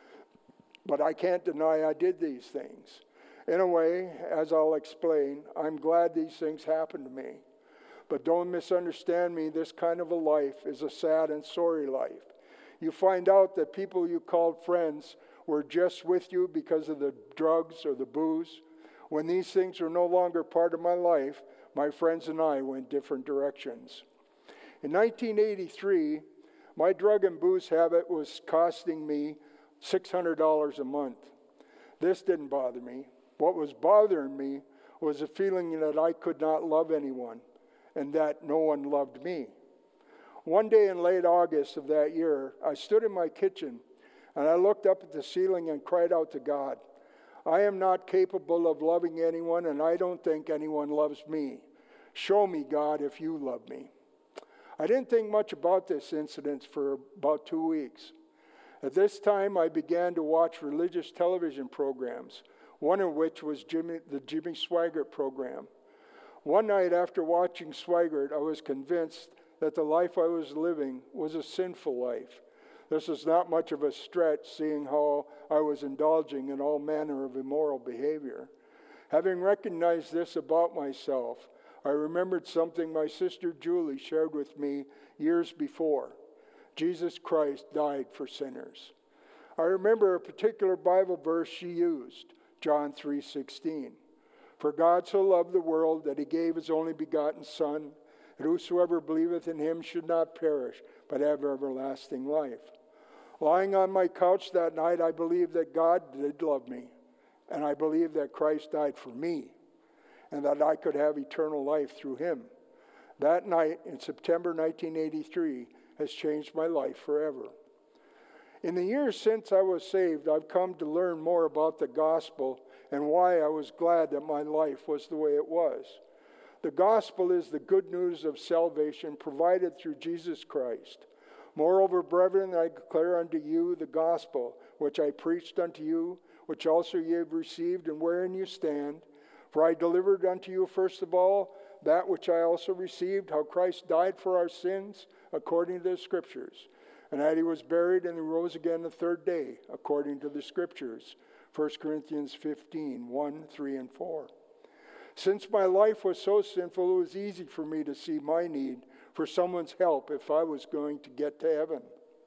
But I can't deny I did these things. In a way, as I'll explain, I'm glad these things happened to me. But don't misunderstand me, this kind of a life is a sad and sorry life. You find out that people you called friends were just with you because of the drugs or the booze. When these things were no longer part of my life, my friends and I went different directions. In nineteen eighty-three, my drug and booze habit was costing me six hundred dollars a month. This didn't bother me. What was bothering me was the feeling that I could not love anyone and that no one loved me. One day in late August of that year, I stood in my kitchen and I looked up at the ceiling and cried out to God, "I am not capable of loving anyone, and I don't think anyone loves me. Show me, God, if you love me." I didn't think much about this incident for about two weeks. At this time, I began to watch religious television programs, one of which was Jimmy, the Jimmy Swaggart program. One night after watching Swaggart, I was convinced that the life I was living was a sinful life. This is not much of a stretch, seeing how I was indulging in all manner of immoral behavior. Having recognized this about myself, I remembered something my sister Julie shared with me years before. Jesus Christ died for sinners. I remember a particular Bible verse she used, John three sixteen. For God so loved the world that he gave his only begotten Son, that whosoever believeth in him should not perish, but have everlasting life. Lying on my couch that night, I believed that God did love me, and I believed that Christ died for me, and that I could have eternal life through him. That night in September nineteen eighty-three has changed my life forever. In the years since I was saved, I've come to learn more about the gospel and why I was glad that my life was the way it was. The gospel is the good news of salvation provided through Jesus Christ. Moreover, brethren, I declare unto you the gospel which I preached unto you, which also ye have received, and wherein you stand. For I delivered unto you first of all that which I also received, how Christ died for our sins, according to the Scriptures, and that he was buried and he rose again the third day, according to the Scriptures. First Corinthians fifteen, one, three, and four. Since my life was so sinful, it was easy for me to see my need for someone's help if I was going to get to heaven.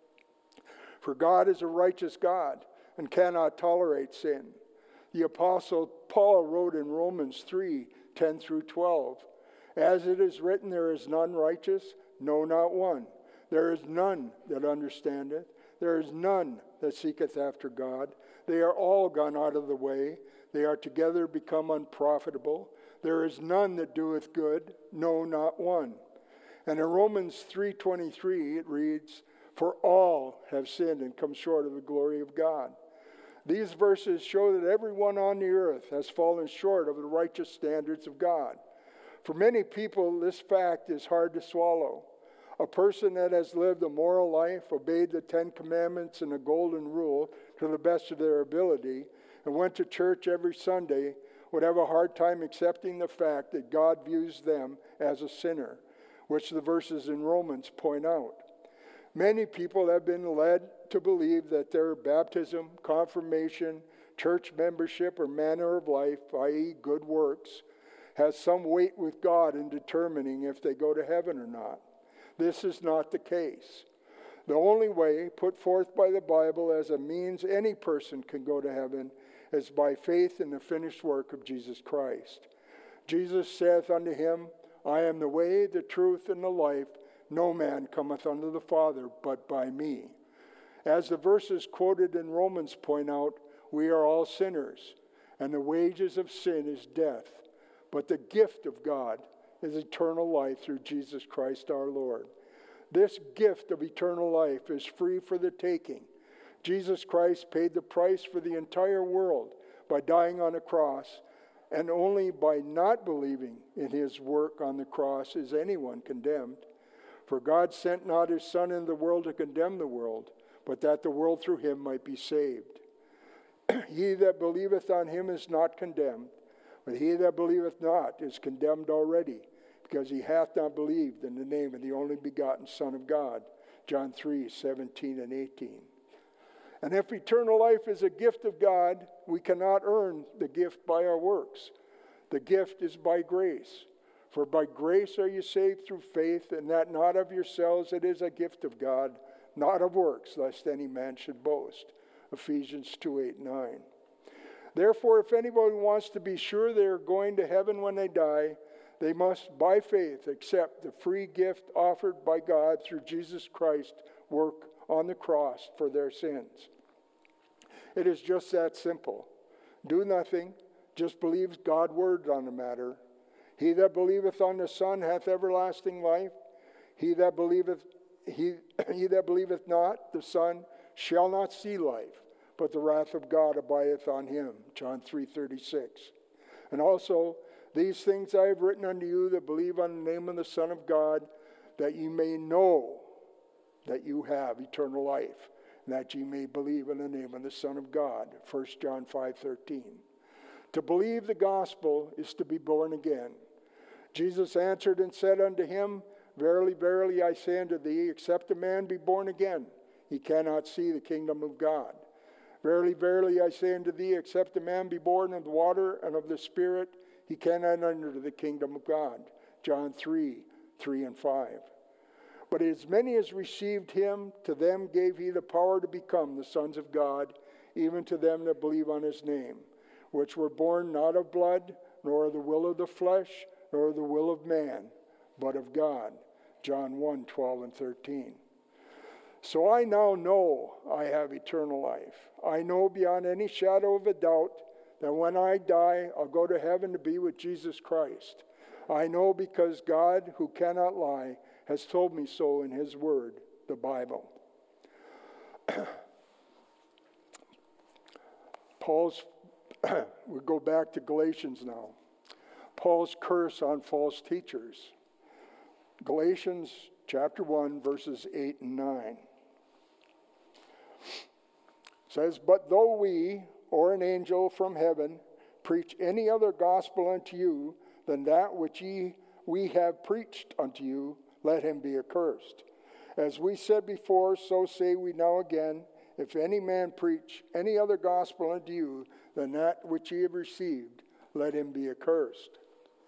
For God is a righteous God and cannot tolerate sin. The Apostle Paul wrote in Romans three, ten through twelve, As it is written, there is none righteous, no, not one. There is none that understandeth. There is none that seeketh after God. They are all gone out of the way. They are together become unprofitable. There is none that doeth good, no, not one. And in Romans three twenty-three it reads, For all have sinned and come short of the glory of God. These verses show that everyone on the earth has fallen short of the righteous standards of God. For many people, this fact is hard to swallow. A person that has lived a moral life, obeyed the Ten Commandments and the Golden Rule to the best of their ability, and went to church every Sunday would have a hard time accepting the fact that God views them as a sinner, which the verses in Romans point out. Many people have been led to believe that their baptism, confirmation, church membership, or manner of life, that is good works, has some weight with God in determining if they go to heaven or not. This is not the case. The only way put forth by the Bible as a means any person can go to heaven is by faith in the finished work of Jesus Christ. Jesus saith unto him, I am the way, the truth, and the life. No man cometh unto the Father but by me. As the verses quoted in Romans point out, we are all sinners, and the wages of sin is death. But the gift of God is eternal life through Jesus Christ our Lord. This gift of eternal life is free for the taking. Jesus Christ paid the price for the entire world by dying on a cross, and only by not believing in his work on the cross is anyone condemned. For God sent not his Son into the world to condemn the world, but that the world through him might be saved. He that believeth on him is not condemned, but he that believeth not is condemned already, because he hath not believed in the name of the only begotten Son of God. John three, seventeen and eighteen. And if eternal life is a gift of God, we cannot earn the gift by our works. The gift is by grace. For by grace are you saved through faith, and that not of yourselves, it is a gift of God, not of works, lest any man should boast. Ephesians two, eight, nine. Therefore, if anybody wants to be sure they are going to heaven when they die, they must, by faith, accept the free gift offered by God through Jesus Christ's work on the cross for their sins. It is just that simple. Do nothing, just believe God's word on the matter. He that believeth on the Son hath everlasting life. He that believeth he, he that believeth not the Son shall not see life, but the wrath of God abideth on him. John three thirty-six. And also, these things I have written unto you that believe on the name of the Son of God, that ye may know that you have eternal life, and that ye may believe in the name of the Son of God. First John five thirteen. To believe the gospel is to be born again. Jesus answered and said unto him, Verily, verily, I say unto thee, except a man be born again, he cannot see the kingdom of God. Verily, verily, I say unto thee, except a man be born of the water and of the Spirit, he cannot enter the kingdom of God. John three, three and five. But as many as received him, to them gave he the power to become the sons of God, even to them that believe on his name, which were born not of blood, nor of the will of the flesh, nor of the will of man, but of God. John one, twelve and thirteen. So I now know I have eternal life. I know beyond any shadow of a doubt that when I die, I'll go to heaven to be with Jesus Christ. I know because God, who cannot lie, has told me so in his word, the Bible. Paul's, we go back to Galatians now. Paul's curse on false teachers. Galatians chapter one, verses eight and nine. Says, but though we, or an angel from heaven, preach any other gospel unto you than that which ye, we have preached unto you, let him be accursed. As we said before, so say we now again, if any man preach any other gospel unto you than that which ye have received, let him be accursed.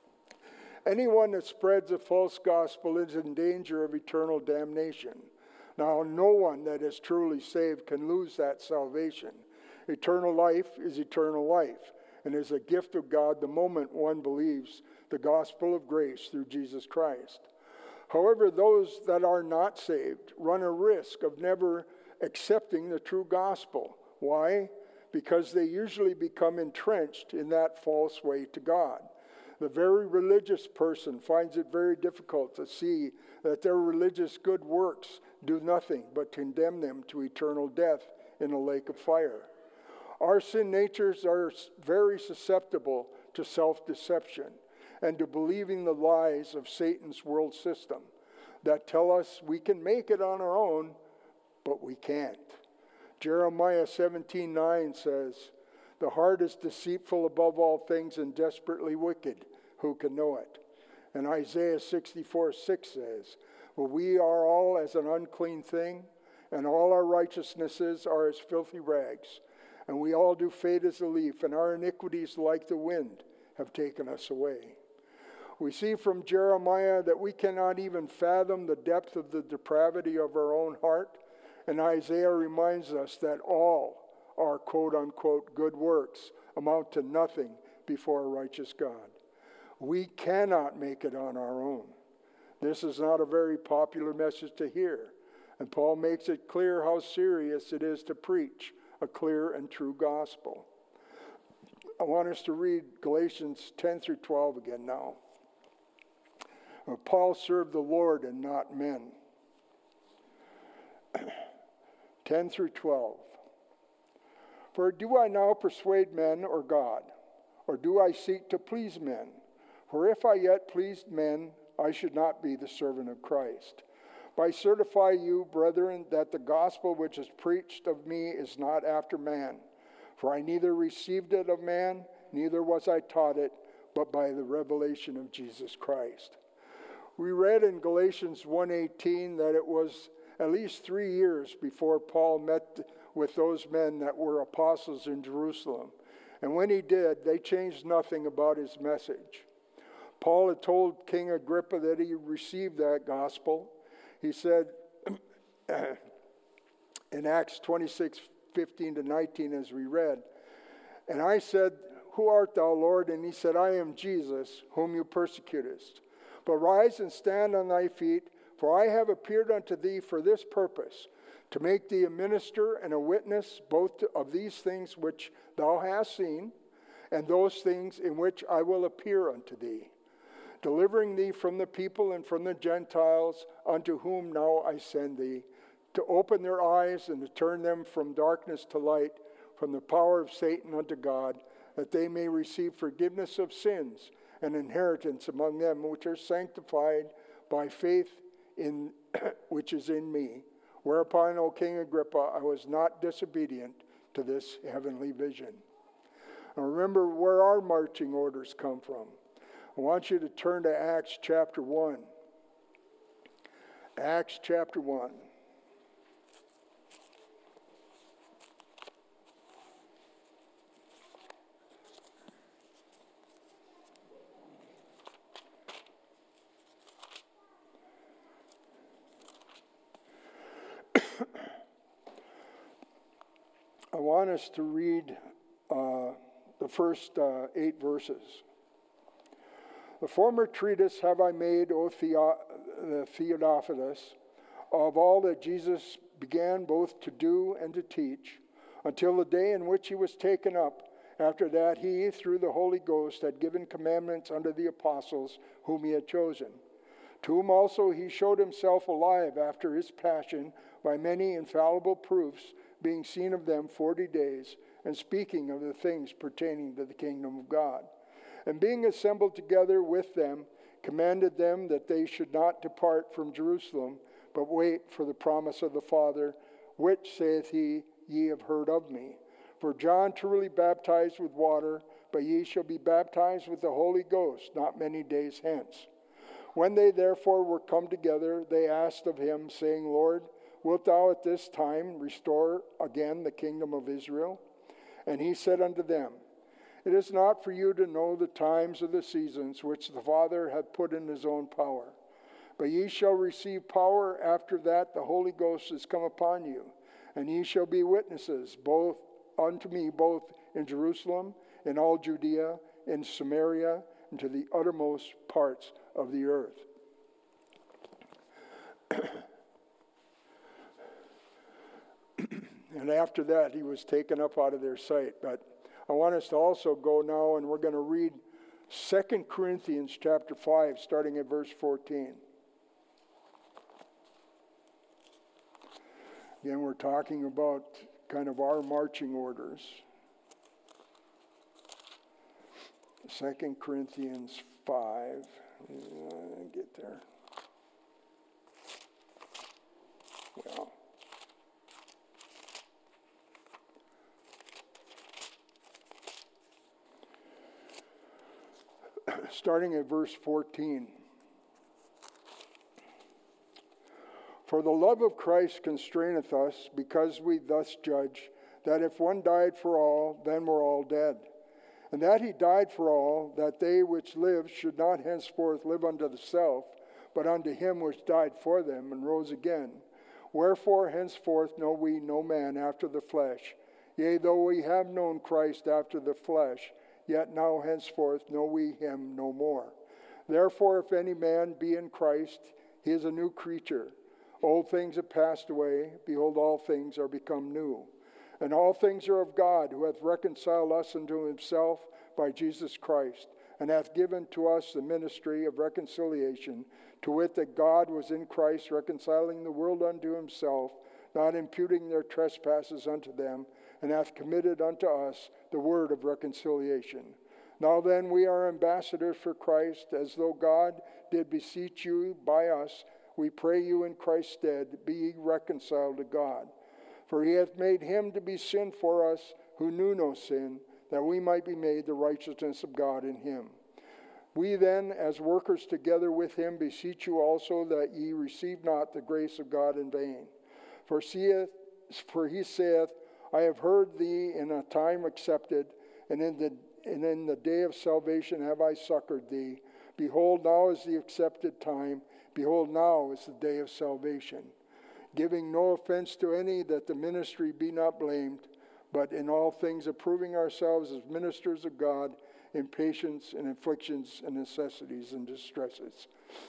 Anyone that spreads a false gospel is in danger of eternal damnation. Now, no one that is truly saved can lose that salvation. Eternal life is eternal life and is a gift of God the moment one believes the gospel of grace through Jesus Christ. However, those that are not saved run a risk of never accepting the true gospel. Why? Because they usually become entrenched in that false way to God. The very religious person finds it very difficult to see that their religious good works do nothing but condemn them to eternal death in a lake of fire. Our sin natures are very susceptible to self-deception and to believing the lies of Satan's world system that tell us we can make it on our own, but we can't. Jeremiah seventeen nine says, the heart is deceitful above all things and desperately wicked. Who can know it? And Isaiah sixty-four six says, well, we are all as an unclean thing, and all our righteousnesses are as filthy rags. And we all do fade as a leaf, and our iniquities like the wind have taken us away. We see from Jeremiah that we cannot even fathom the depth of the depravity of our own heart. And Isaiah reminds us that all our quote-unquote good works amount to nothing before a righteous God. We cannot make it on our own. This is not a very popular message to hear. And Paul makes it clear how serious it is to preach a clear and true gospel. I want us to read Galatians ten through twelve again now. Paul served the Lord and not men. ten through twelve. For do I now persuade men or God? Or do I seek to please men? For if I yet pleased men, I should not be the servant of Christ. But I certify you, brethren, that the gospel which is preached of me is not after man. For I neither received it of man, neither was I taught it, but by the revelation of Jesus Christ. We read in Galatians one eighteen that it was at least three years before Paul met with those men that were apostles in Jerusalem. And when he did, they changed nothing about his message. Paul had told King Agrippa that he received that gospel. He said in Acts twenty-six fifteen to nineteen, as we read, and I said, who art thou, Lord? And he said, I am Jesus, whom you persecutest. But rise and stand on thy feet, for I have appeared unto thee for this purpose, to make thee a minister and a witness both of these things which thou hast seen, and those things in which I will appear unto thee, delivering thee from the people and from the Gentiles, unto whom now I send thee, to open their eyes and to turn them from darkness to light, from the power of Satan unto God, that they may receive forgiveness of sins and inheritance among them which are sanctified by faith in which is in me. Whereupon, O King Agrippa, I was not disobedient to this heavenly vision. Now remember where our marching orders come from. I want you to turn to Acts chapter one. Acts chapter one. I want us to read uh, the first uh, eight verses. The former treatise have I made, O Theodophilus, of all that Jesus began both to do and to teach, until the day in which he was taken up. After that he, through the Holy Ghost, had given commandments unto the apostles whom he had chosen, to whom also he showed himself alive after his passion by many infallible proofs, being seen of them forty days, and speaking of the things pertaining to the kingdom of God. And being assembled together with them, commanded them that they should not depart from Jerusalem, but wait for the promise of the Father, which, saith he, ye have heard of me. For John truly baptized with water, but ye shall be baptized with the Holy Ghost not many days hence. When they therefore were come together, they asked of him, saying, Lord, wilt thou at this time restore again the kingdom of Israel? And he said unto them, It is not for you to know the times or the seasons which the Father hath put in his own power. But ye shall receive power after that the Holy Ghost is come upon you. And ye shall be witnesses both unto me, both in Jerusalem, in all Judea, in Samaria, and to the uttermost parts of the earth. And after that, he was taken up out of their sight. But I want us to also go now, and we're going to read Second Corinthians chapter five, starting at verse fourteen. Again, we're talking about kind of our marching orders. Second Corinthians five. Uh, get there. Well. Starting at verse fourteen. For the love of Christ constraineth us, because we thus judge, that if one died for all, then we're all dead. And that he died for all, that they which live should not henceforth live unto the self, but unto him which died for them, and rose again. Wherefore henceforth know we no man after the flesh. Yea, though we have known Christ after the flesh, yet now henceforth know we him no more. Therefore, if any man be in Christ, he is a new creature. Old things have passed away. Behold, all things are become new. And all things are of God, who hath reconciled us unto himself by Jesus Christ, and hath given to us the ministry of reconciliation, to wit, that God was in Christ reconciling the world unto himself, not imputing their trespasses unto them, and hath committed unto us the word of reconciliation. Now then, we are ambassadors for Christ, as though God did beseech you by us. We pray you in Christ's stead, be ye reconciled to God. For he hath made him to be sin for us, who knew no sin, that we might be made the righteousness of God in him. We then, as workers together with him, beseech you also that ye receive not the grace of God in vain. For, seeth, for he saith, I have heard thee in a time accepted, and in the and in the day of salvation have I succored thee. Behold, now is the accepted time. Behold, now is the day of salvation. Giving no offense to any, that the ministry be not blamed, but in all things approving ourselves as ministers of God, in patience and afflictions and necessities and distresses.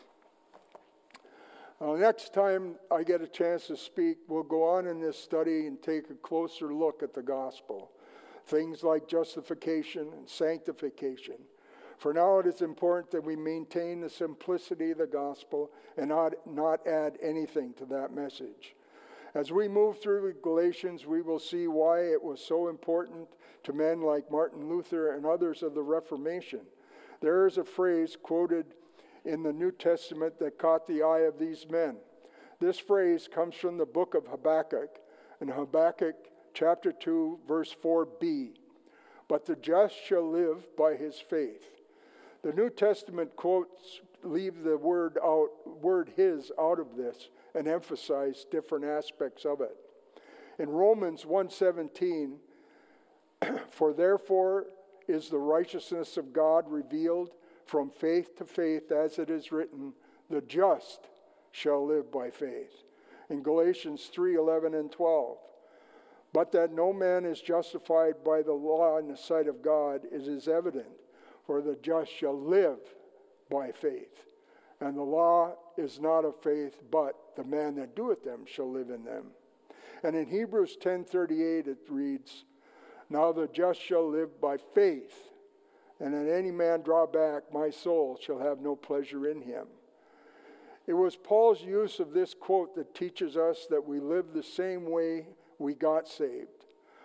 Now, next time I get a chance to speak, we'll go on in this study and take a closer look at the gospel. Things like justification and sanctification. For now it is important that we maintain the simplicity of the gospel and not, not add anything to that message. As we move through Galatians, we will see why it was so important to men like Martin Luther and others of the Reformation. There is a phrase quoted in the New Testament that caught the eye of these men. This phrase comes from the book of Habakkuk, in Habakkuk chapter two, verse four b. But the just shall live by his faith. The New Testament quotes leave the word out, word his out of this and emphasize different aspects of it. In Romans one seventeen, for therefore is the righteousness of God revealed from faith to faith, as it is written, the just shall live by faith. In Galatians three eleven and twelve, but that no man is justified by the law in the sight of God is as evident, for the just shall live by faith. And the law is not of faith, but the man that doeth them shall live in them. And in Hebrews ten thirty-eight it reads, now the just shall live by faith, and if any man draw back, my soul shall have no pleasure in him. It was Paul's use of this quote that teaches us that we live the same way we got saved.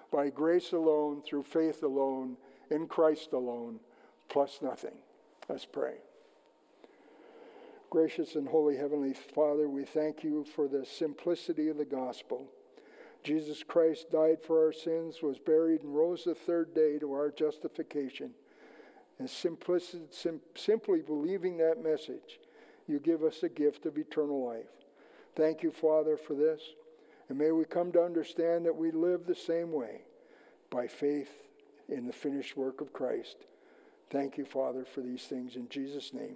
by grace alone, through faith alone, in Christ alone, plus nothing. Let's pray. Gracious and holy Heavenly Father, we thank you for the simplicity of the gospel. Jesus Christ died for our sins, was buried, and rose the third day to our justification. And simplicity, sim- simply believing that message, you give us a gift of eternal life. Thank you, Father, for this. And may we come to understand that we live the same way, by faith in the finished work of Christ. Thank you, Father, for these things in Jesus' name.